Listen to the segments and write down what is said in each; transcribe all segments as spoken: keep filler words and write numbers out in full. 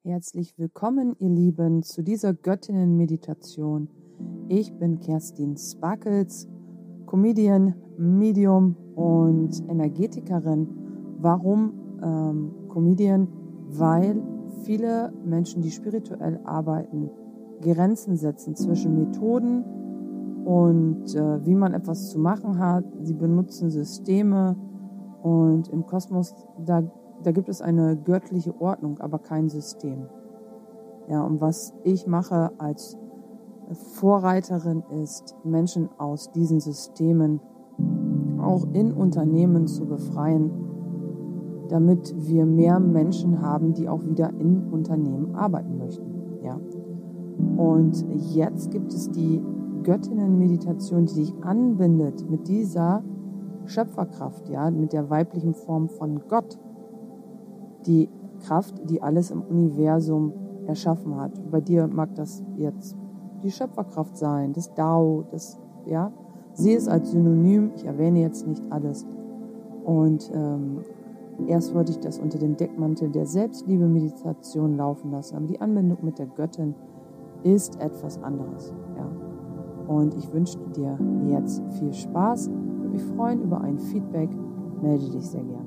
Herzlich willkommen, ihr Lieben, zu dieser Göttinnen-Meditation. Ich bin Kerstin Sparkles, Comedian, Medium und Energetikerin. Warum ähm, Comedian? Weil viele Menschen, die spirituell arbeiten, Grenzen setzen zwischen Methoden und äh, wie man etwas zu machen hat. Sie benutzen Systeme und im Kosmos, da Da gibt es eine göttliche Ordnung, aber kein System. Ja, und was ich mache als Vorreiterin ist, Menschen aus diesen Systemen auch in Unternehmen zu befreien, damit wir mehr Menschen haben, die auch wieder in Unternehmen arbeiten möchten. Ja. Und jetzt gibt es die Göttinnen-Meditation, die dich anbindet mit dieser Schöpferkraft, ja, mit der weiblichen Form von Gott. Die Kraft, die alles im Universum erschaffen hat. Bei dir mag das jetzt die Schöpferkraft sein, das Dao, das, ja. Sieh es als Synonym, ich erwähne jetzt nicht alles. Und ähm, erst wollte ich das unter dem Deckmantel der Selbstliebe-Meditation laufen lassen, aber die Anbindung mit der Göttin ist etwas anderes, ja. Und ich wünsche dir jetzt viel Spaß, würde mich freuen über ein Feedback, melde dich sehr gerne.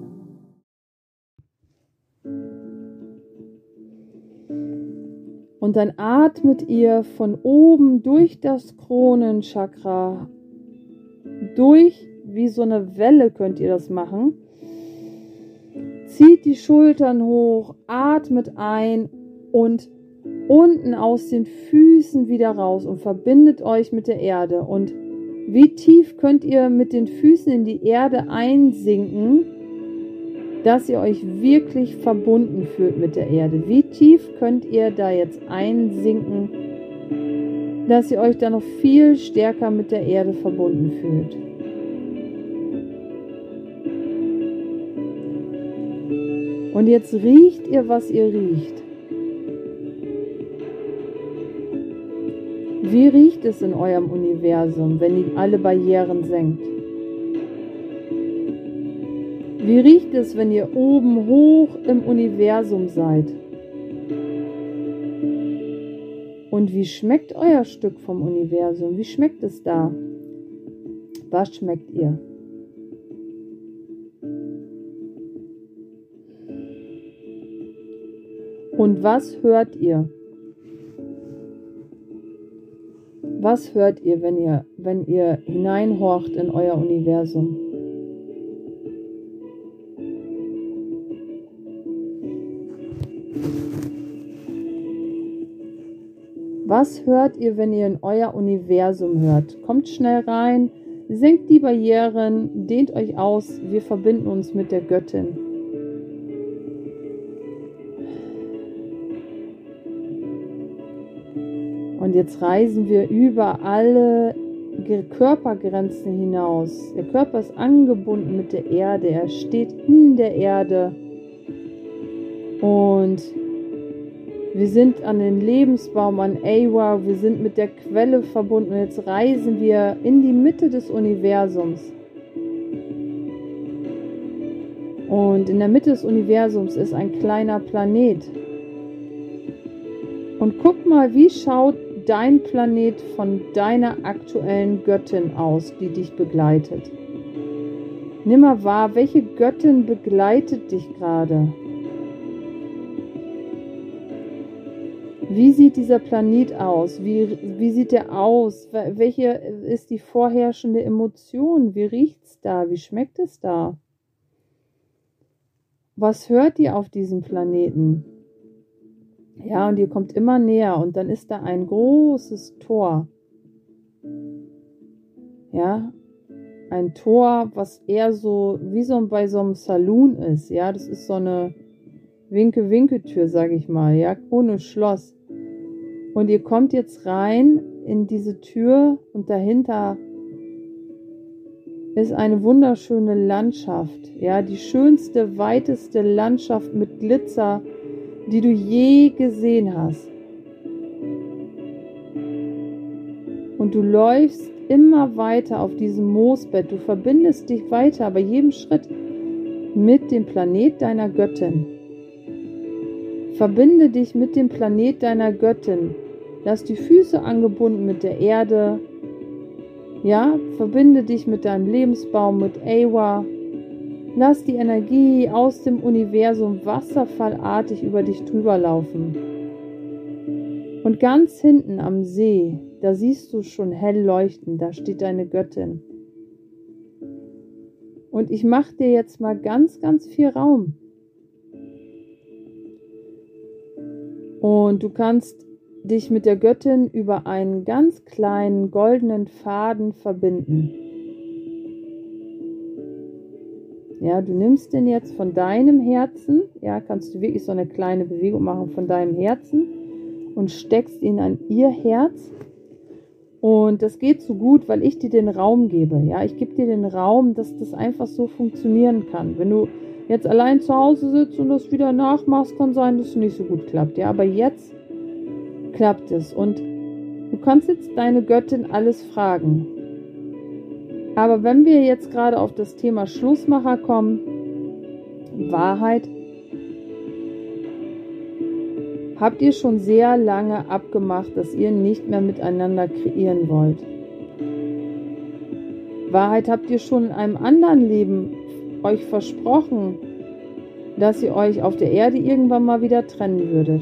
Und dann atmet ihr von oben durch das Kronenchakra, durch wie so eine Welle könnt ihr das machen. Zieht die Schultern hoch, atmet ein und unten aus den Füßen wieder raus und verbindet euch mit der Erde. Und wie tief könnt ihr mit den Füßen in die Erde einsinken, dass ihr euch wirklich verbunden fühlt mit der Erde. Wie tief könnt ihr da jetzt einsinken, dass ihr euch da noch viel stärker mit der Erde verbunden fühlt. Und jetzt riecht ihr, was ihr riecht. Wie riecht es in eurem Universum, wenn ihr alle Barrieren senkt? Wie riecht es, wenn ihr oben hoch im Universum seid? Und wie schmeckt euer Stück vom Universum? Wie schmeckt es da? Was schmeckt ihr? Und was hört ihr? Was hört ihr, wenn ihr, wenn ihr hineinhorcht in euer Universum? Was hört ihr, wenn ihr in euer Universum hört? Kommt schnell rein, senkt die Barrieren, dehnt euch aus, wir verbinden uns mit der Göttin. Und jetzt reisen wir über alle Körpergrenzen hinaus. Der Körper ist angebunden mit der Erde, er steht in der Erde und wir sind an den Lebensbaum, an Awa, wir sind mit der Quelle verbunden. Und jetzt reisen wir in die Mitte des Universums. Und in der Mitte des Universums ist ein kleiner Planet. Und guck mal, wie schaut dein Planet von deiner aktuellen Göttin aus, die dich begleitet. Nimm mal wahr, welche Göttin begleitet dich gerade? Wie sieht dieser Planet aus? Wie, wie sieht er aus? Welche ist die vorherrschende Emotion? Wie riecht es da? Wie schmeckt es da? Was hört ihr auf diesem Planeten? Ja, und ihr kommt immer näher und dann ist da ein großes Tor. Ja, ein Tor, was eher so wie so bei so einem Saloon ist. Ja, das ist so eine Winke-Winke-Tür, sage ich mal, ja, ohne Schloss. Und ihr kommt jetzt rein in diese Tür und dahinter ist eine wunderschöne Landschaft. Ja, die schönste, weiteste Landschaft mit Glitzer, die du je gesehen hast. Und du läufst immer weiter auf diesem Moosbett. Du verbindest dich weiter bei jedem Schritt mit dem Planet deiner Göttin. Verbinde dich mit dem Planet deiner Göttin. Lass die Füße angebunden mit der Erde. Ja, verbinde dich mit deinem Lebensbaum, mit Awa. Lass die Energie aus dem Universum wasserfallartig über dich drüber laufen. Und ganz hinten am See, da siehst du schon hell leuchten, da steht deine Göttin. Und ich mache dir jetzt mal ganz, ganz viel Raum. Und du kannst dich mit der Göttin über einen ganz kleinen goldenen Faden verbinden. Ja, du nimmst den jetzt von deinem Herzen, ja, kannst du wirklich so eine kleine Bewegung machen von deinem Herzen und steckst ihn an ihr Herz. Und das geht so gut, weil ich dir den Raum gebe. Ja, ich gebe dir den Raum, dass das einfach so funktionieren kann. Wenn du jetzt allein zu Hause sitzt und das wieder nachmachst, kann sein, dass es nicht so gut klappt. Ja, aber jetzt klappt es. Und du kannst jetzt deine Göttin alles fragen. Aber wenn wir jetzt gerade auf das Thema Schlussmacher kommen, Wahrheit, habt ihr schon sehr lange abgemacht, dass ihr nicht mehr miteinander kreieren wollt. Wahrheit, habt ihr schon in einem anderen Leben euch versprochen, dass ihr euch auf der Erde irgendwann mal wieder trennen würdet.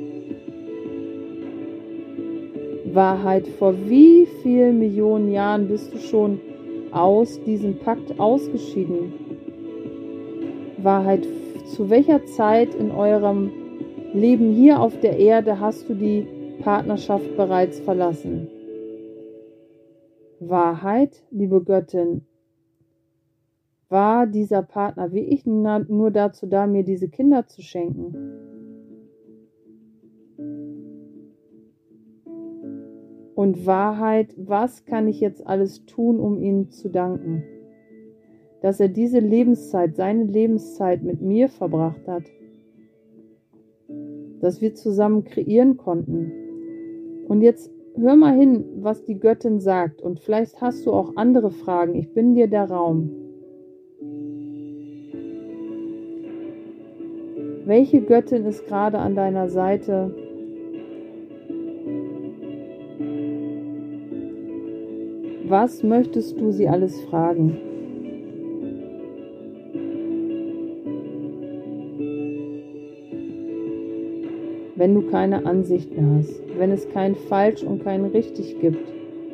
Wahrheit, vor wie vielen Millionen Jahren bist du schon aus diesem Pakt ausgeschieden? Wahrheit, zu welcher Zeit in eurem Leben hier auf der Erde hast du die Partnerschaft bereits verlassen? Wahrheit, liebe Göttin, war dieser Partner wie ich nur dazu da, mir diese Kinder zu schenken? Und Wahrheit, was kann ich jetzt alles tun, um ihm zu danken? Dass er diese Lebenszeit, seine Lebenszeit mit mir verbracht hat. Dass wir zusammen kreieren konnten. Und jetzt hör mal hin, was die Göttin sagt. Und vielleicht hast du auch andere Fragen. Ich bin dir der Raum. Welche Göttin ist gerade an deiner Seite? Was möchtest du sie alles fragen? Wenn du keine Ansicht mehr hast, wenn es kein Falsch und kein Richtig gibt.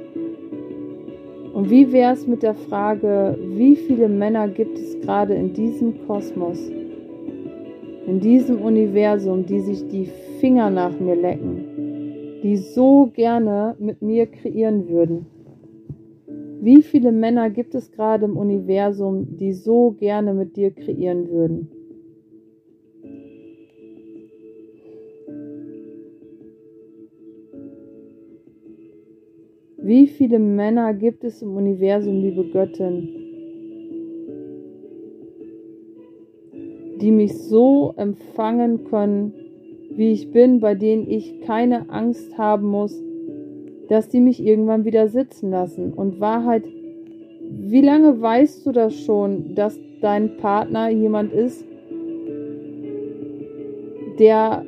Und wie wäre es mit der Frage, wie viele Männer gibt es gerade in diesem Kosmos, in diesem Universum, die sich die Finger nach mir lecken, die so gerne mit mir kreieren würden? Wie viele Männer gibt es gerade im Universum, die so gerne mit dir kreieren würden? Wie viele Männer gibt es im Universum, liebe Göttin, die mich so empfangen können, wie ich bin, bei denen ich keine Angst haben muss, dass die mich irgendwann wieder sitzen lassen? Und Wahrheit, wie lange weißt du das schon, dass dein Partner jemand ist, der,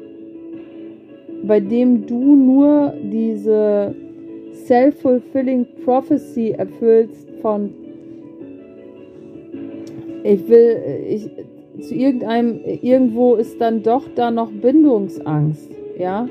bei dem du nur diese self-fulfilling prophecy erfüllst von ich will, ich, zu irgendeinem, irgendwo ist dann doch da noch Bindungsangst, ja?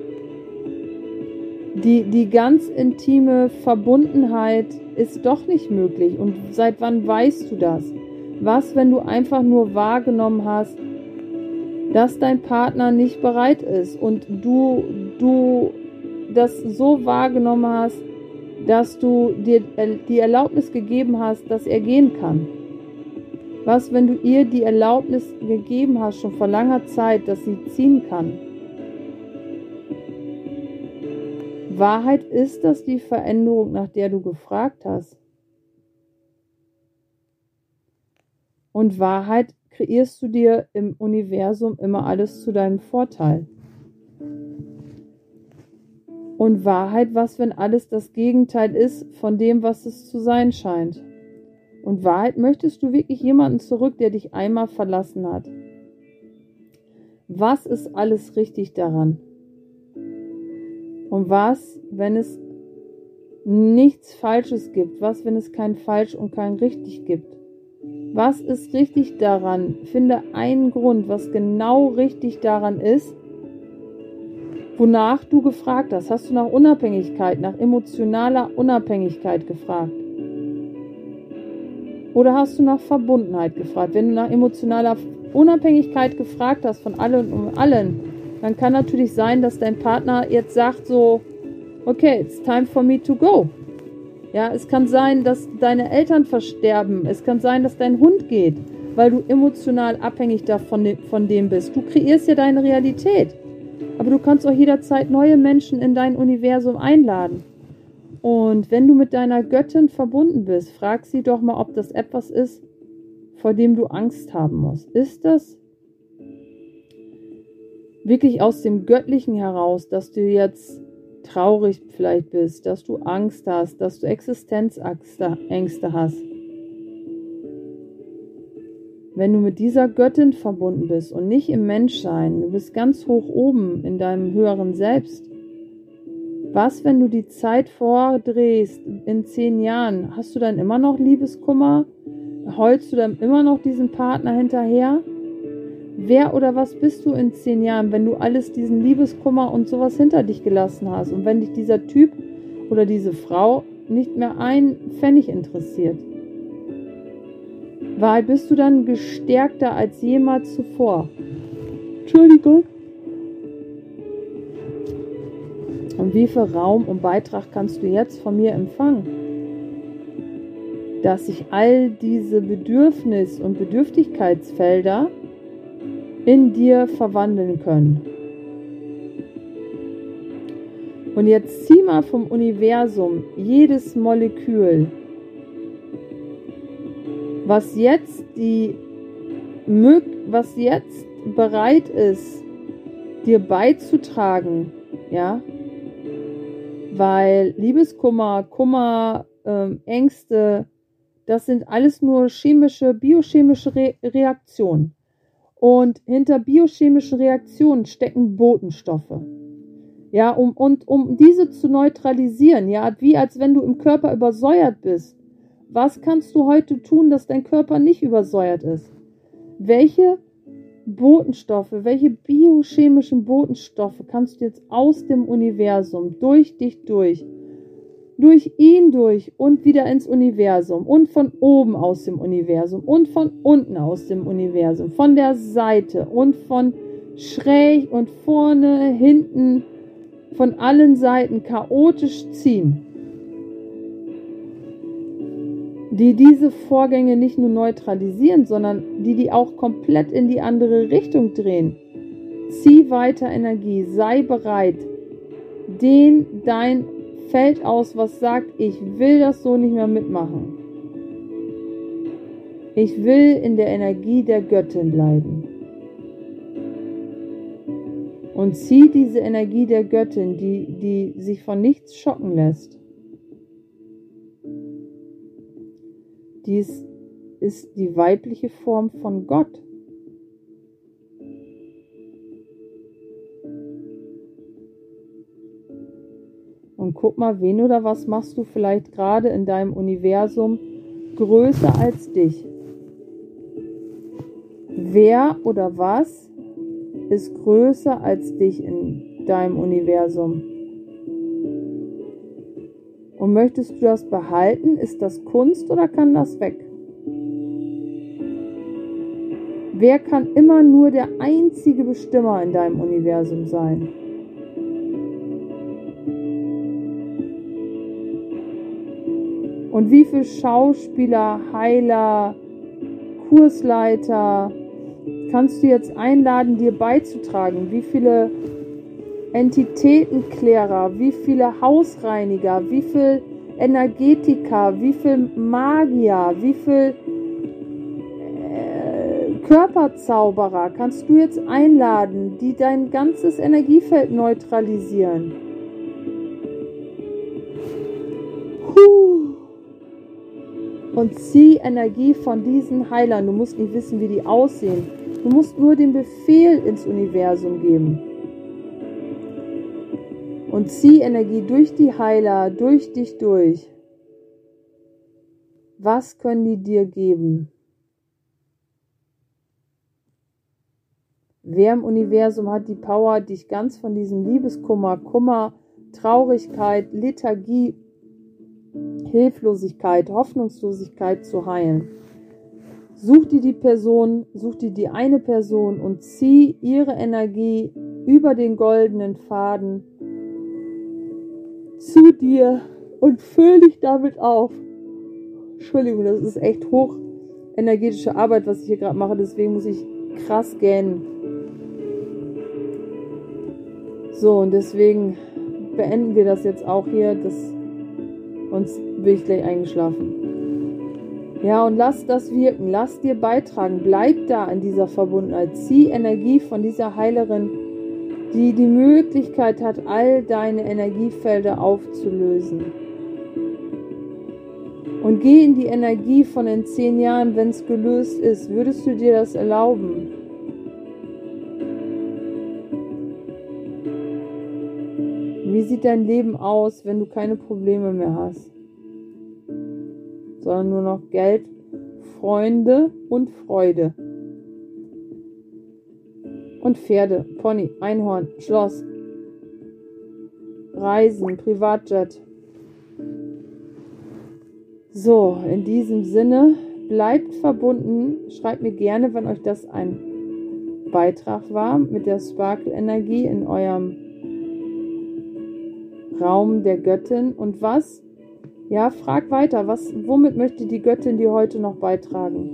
Die, die ganz intime Verbundenheit ist doch nicht möglich. Und seit wann weißt du das? Was, wenn du einfach nur wahrgenommen hast, dass dein Partner nicht bereit ist und du, du das so wahrgenommen hast, dass du dir die Erlaubnis gegeben hast, dass er gehen kann? Was, wenn du ihr die Erlaubnis gegeben hast, schon vor langer Zeit, dass sie ziehen kann? Wahrheit, ist das die Veränderung, nach der du gefragt hast? Und Wahrheit, kreierst du dir im Universum immer alles zu deinem Vorteil? Und Wahrheit, was, wenn alles das Gegenteil ist von dem, was es zu sein scheint? Und Wahrheit, möchtest du wirklich jemanden zurück, der dich einmal verlassen hat? Was ist alles richtig daran? Und was, wenn es nichts Falsches gibt? Was, wenn es kein Falsch und kein Richtig gibt? Was ist richtig daran? Finde einen Grund, was genau richtig daran ist, wonach du gefragt hast. Hast du nach Unabhängigkeit, nach emotionaler Unabhängigkeit gefragt? Oder hast du nach Verbundenheit gefragt? Wenn du nach emotionaler Unabhängigkeit gefragt hast von allen und allen, dann kann natürlich sein, dass dein Partner jetzt sagt so, okay, it's time for me to go. Ja, es kann sein, dass deine Eltern versterben. Es kann sein, dass dein Hund geht, weil du emotional abhängig davon von dem bist. Du kreierst ja deine Realität. Aber du kannst auch jederzeit neue Menschen in dein Universum einladen. Und wenn du mit deiner Göttin verbunden bist, frag sie doch mal, ob das etwas ist, vor dem du Angst haben musst. Ist das wirklich aus dem Göttlichen heraus, dass du jetzt traurig vielleicht bist, dass du Angst hast, dass du Existenzängste hast? Wenn du mit dieser Göttin verbunden bist und nicht im Menschsein, du bist ganz hoch oben in deinem höheren Selbst. Was, wenn du die Zeit vordrehst in zehn Jahren? Hast du dann immer noch Liebeskummer? Heulst du dann immer noch diesen Partner hinterher? Wer oder was bist du in zehn Jahren, wenn du alles diesen Liebeskummer und sowas hinter dich gelassen hast und wenn dich dieser Typ oder diese Frau nicht mehr ein Pfennig interessiert? Weil bist du dann gestärkter als jemals zuvor? Entschuldigung. Und wie viel Raum und Beitrag kannst du jetzt von mir empfangen? Dass sich all diese Bedürfnis- und Bedürftigkeitsfelder in dir verwandeln können. Und jetzt zieh mal vom Universum jedes Molekül, was jetzt die was jetzt bereit ist, dir beizutragen, ja, weil Liebeskummer, Kummer, ähm, Ängste, das sind alles nur chemische, biochemische Re- Reaktionen. Und hinter biochemischen Reaktionen stecken Botenstoffe. Ja, um, und um diese zu neutralisieren, ja, wie als wenn du im Körper übersäuert bist. Was kannst du heute tun, dass dein Körper nicht übersäuert ist? Welche Botenstoffe, welche biochemischen Botenstoffe kannst du jetzt aus dem Universum, durch dich durch, durch ihn durch und wieder ins Universum und von oben aus dem Universum und von unten aus dem Universum, von der Seite und von schräg und vorne, hinten, von allen Seiten chaotisch ziehen, die diese Vorgänge nicht nur neutralisieren, sondern die die auch komplett in die andere Richtung drehen. Zieh weiter Energie, sei bereit, dehn dein Feld aus, was sagt, ich will das so nicht mehr mitmachen. Ich will in der Energie der Göttin bleiben. Und zieh diese Energie der Göttin, die, die sich von nichts schocken lässt. Dies ist die weibliche Form von Gott. Und guck mal, wen oder was machst du vielleicht gerade in deinem Universum größer als dich? Wer oder was ist größer als dich in deinem Universum? Und möchtest du das behalten? Ist das Kunst oder kann das weg? Wer kann immer nur der einzige Bestimmer in deinem Universum sein? Und wie viele Schauspieler, Heiler, Kursleiter kannst du jetzt einladen, dir beizutragen? Wie viele Entitätenklärer, wie viele Hausreiniger, wie viele Energetiker, wie viele Magier, wie viele äh, Körperzauberer kannst du jetzt einladen, die dein ganzes Energiefeld neutralisieren? Und zieh Energie von diesen Heilern. Du musst nicht wissen, wie die aussehen. Du musst nur den Befehl ins Universum geben. Und zieh Energie durch die Heiler, durch dich durch. Was können die dir geben? Wer im Universum hat die Power, dich ganz von diesem Liebeskummer, Kummer, Traurigkeit, Lethargie, Hilflosigkeit, Hoffnungslosigkeit zu heilen? Such dir die Person, such dir die eine Person und zieh ihre Energie über den goldenen Faden zu dir und füll dich damit auf. Entschuldigung, das ist echt hoch energetische Arbeit, was ich hier gerade mache, deswegen muss ich krass gähnen. So, und deswegen beenden wir das jetzt auch hier, das, sonst bin ich gleich eingeschlafen. Ja, und lass das wirken, lass dir beitragen, bleib da in dieser Verbundenheit, zieh Energie von dieser Heilerin, die die Möglichkeit hat, all deine Energiefelder aufzulösen. Und geh in die Energie von in zehn Jahren, wenn es gelöst ist. Würdest du dir das erlauben? Wie sieht dein Leben aus, wenn du keine Probleme mehr hast? Sondern nur noch Geld, Freunde und Freude. Und Pferde, Pony, Einhorn, Schloss, Reisen, Privatjet. So, in diesem Sinne, bleibt verbunden. Schreibt mir gerne, wenn euch das ein Beitrag war mit der Sparkle-Energie in eurem Raum der Göttin. Und was? Ja, frag weiter. Was, womit möchte die Göttin dir heute noch beitragen?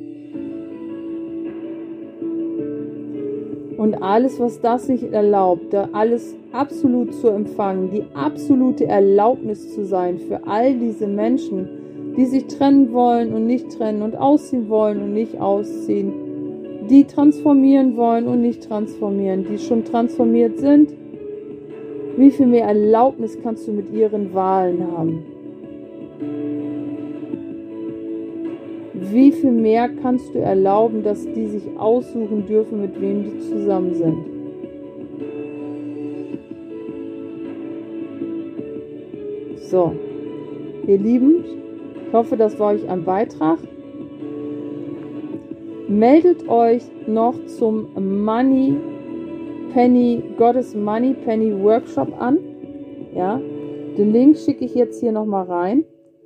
Und alles, was das sich erlaubt, alles absolut zu empfangen, die absolute Erlaubnis zu sein für all diese Menschen, die sich trennen wollen und nicht trennen und ausziehen wollen und nicht ausziehen, die transformieren wollen und nicht transformieren, die schon transformiert sind. Wie viel mehr Erlaubnis kannst du mit ihren Wahlen haben? Wie viel mehr kannst du erlauben, dass die sich aussuchen dürfen, mit wem die zusammen sind? So, ihr Lieben, ich hoffe, das war euch ein Beitrag. Meldet euch noch zum Money Penny, Goddess Money Penny Workshop an. Ja, den Link schicke ich jetzt hier nochmal rein.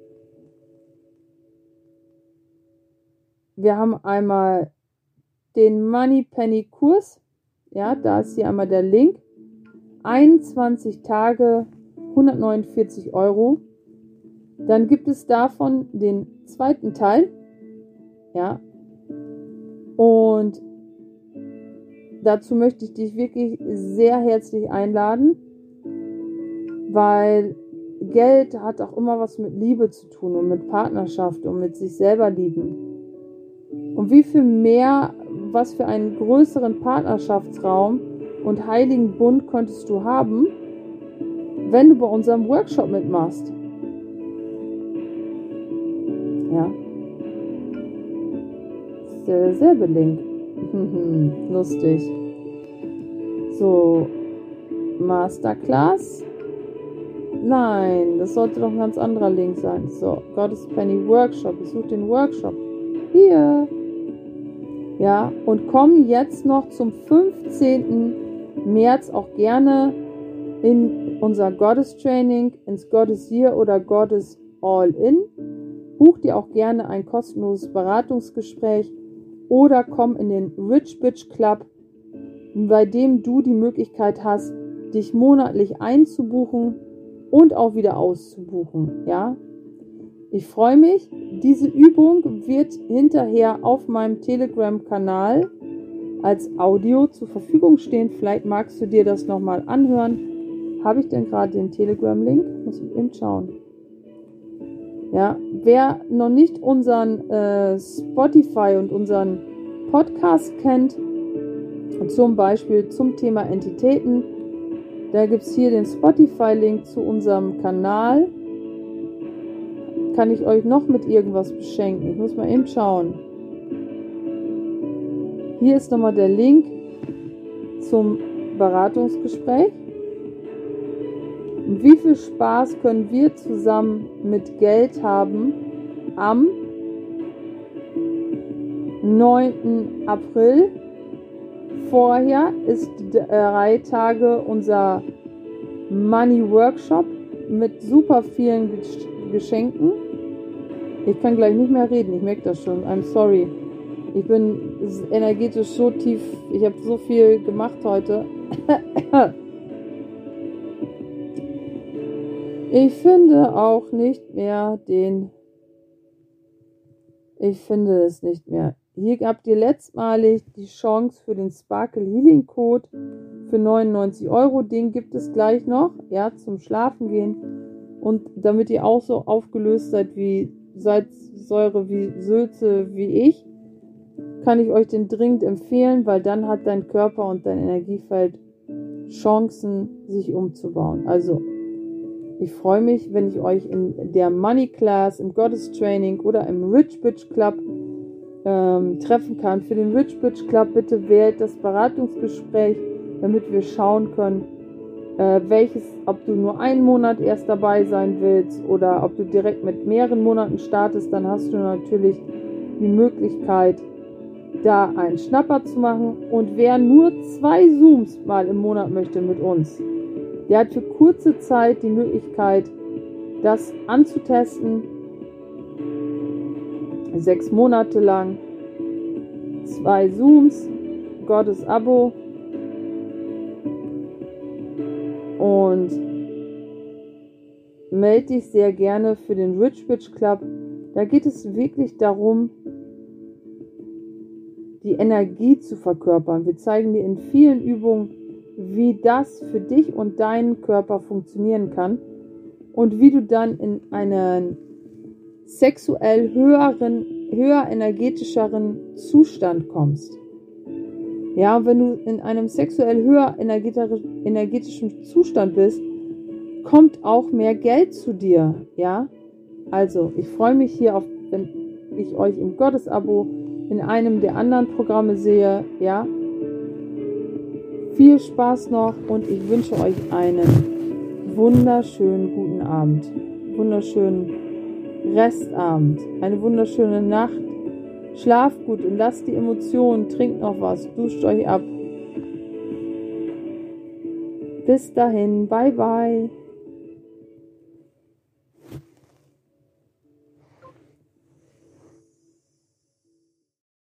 Wir haben einmal den Money Penny Kurs. Ja, da ist hier einmal der Link. einundzwanzig Tage, hundertneunundvierzig Euro. Dann gibt es davon den zweiten Teil. Ja. Und dazu möchte ich dich wirklich sehr herzlich einladen, weil Geld hat auch immer was mit Liebe zu tun und mit Partnerschaft und mit sich selber lieben. Und wie viel mehr, was für einen größeren Partnerschaftsraum und heiligen Bund könntest du haben, wenn du bei unserem Workshop mitmachst? Ja. Das ist ja derselbe Link. Lustig. So, Masterclass. Nein, das sollte doch ein ganz anderer Link sein. So, Goddess Penny Workshop. Ich suche den Workshop. Hier. Ja, und komm jetzt noch zum fünfzehnten März auch gerne in unser Goddess Training, ins Goddess Year oder Goddess All In. Buch dir auch gerne ein kostenloses Beratungsgespräch oder komm in den Rich Bitch Club, bei dem du die Möglichkeit hast, dich monatlich einzubuchen und auch wieder auszubuchen. Ja? Ich freue mich. Diese Übung wird hinterher auf meinem Telegram-Kanal als Audio zur Verfügung stehen. Vielleicht magst du dir das nochmal anhören. Habe ich denn gerade den Telegram-Link? Muss ich eben schauen. Ja, wer noch nicht unseren äh, Spotify und unseren Podcast kennt, zum Beispiel zum Thema Entitäten, da gibt es hier den Spotify-Link zu unserem Kanal. Kann ich euch noch mit irgendwas beschenken? Ich muss mal eben schauen. Hier ist nochmal der Link zum Beratungsgespräch. Und wie viel Spaß können wir zusammen mit Geld haben am neunten April? Vorher ist drei Tage unser Money Workshop mit super vielen Geschenken. Ich kann gleich nicht mehr reden, ich merke das schon. I'm sorry. Ich bin energetisch so tief, ich habe so viel gemacht heute. Ich finde auch nicht mehr den, ich finde es nicht mehr. Hier habt ihr letztmalig die Chance für den Sparkle Healing Code für neunundneunzig Euro. Den gibt es gleich noch, ja, zum Schlafen gehen. Und damit ihr auch so aufgelöst seid wie Salzsäure, wie Sülze, wie ich, kann ich euch den dringend empfehlen, weil dann hat dein Körper und dein Energiefeld Chancen, sich umzubauen. Also, ich freue mich, wenn ich euch in der Money Class, im Goddess Training oder im Rich Bitch Club ähm, treffen kann. Für den Rich Bitch Club bitte wählt das Beratungsgespräch, damit wir schauen können, äh, welches, ob du nur einen Monat erst dabei sein willst oder ob du direkt mit mehreren Monaten startest, dann hast du natürlich die Möglichkeit, da einen Schnapper zu machen. Und wer nur zwei Zooms mal im Monat möchte mit uns, der hat für kurze Zeit die Möglichkeit, das anzutesten. Sechs Monate lang. Zwei Zooms. Gottes Abo. Und melde dich sehr gerne für den Rich Bitch Club. Da geht es wirklich darum, die Energie zu verkörpern. Wir zeigen dir in vielen Übungen, wie das für dich und deinen Körper funktionieren kann und wie du dann in einen sexuell höheren, höher energetischeren Zustand kommst. Ja, wenn du in einem sexuell höher energetischen Zustand bist, kommt auch mehr Geld zu dir. Ja, also ich freue mich hier auf, wenn ich euch im Gottes-Abo in einem der anderen Programme sehe. Ja, viel Spaß noch und ich wünsche euch einen wunderschönen guten Abend, wunderschönen Restabend, eine wunderschöne Nacht. Schlaft gut und lasst die Emotionen, trinkt noch was, duscht euch ab. Bis dahin, bye bye.